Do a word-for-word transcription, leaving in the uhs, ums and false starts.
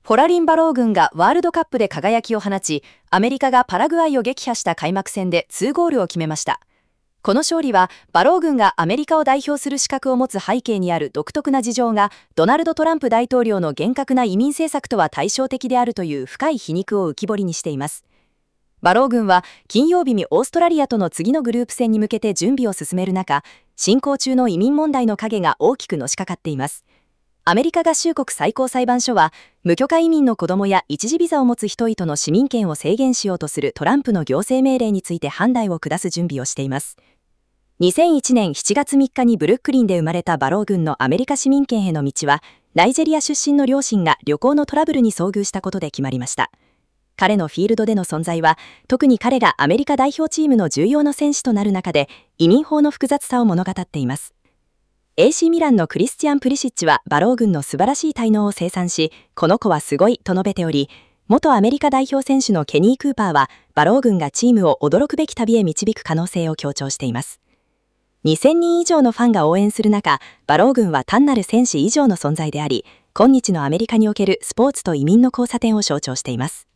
フォラリン・バロー軍がワールドカップで輝きを放ち、アメリカがパラグアイを撃破した開幕戦でにゴールを決めました。この勝利は、バロー軍がアメリカを代表する資格を持つ背景にある独特な事情が、ドナルド・トランプ大統領の厳格な移民政策とは対照的であるという深い皮肉を浮き彫りにしています。バロー軍は、金曜日にオーストラリアとの次のグループ戦に向けて準備を進める中、進行中の移民問題の影が大きくのしかかっています。アメリカ合衆国最高裁判所は、無許可移民の子供や一時ビザを持つ人々の市民権を制限しようとするトランプの行政命令について判断を下す準備をしています。にせんいちねんしちがつみっかにブルックリンで生まれたバロー軍のアメリカ市民権への道は、ナイジェリア出身の両親が旅行のトラブルに遭遇したことで決まりました。彼のフィールドでの存在は、特に彼がアメリカ代表チームの重要な選手となる中で、移民法の複雑さを物語っています。エーシー ミランのクリスチャン・プリシッチはバロー軍の素晴らしい才能を称賛し、この子はすごいと述べており、元アメリカ代表選手のケニー・クーパーは、バロー軍がチームを驚くべき旅へ導く可能性を強調しています。にせんにん以上のファンが応援する中、バロー軍は単なる戦士以上の存在であり、今日のアメリカにおけるスポーツと移民の交差点を象徴しています。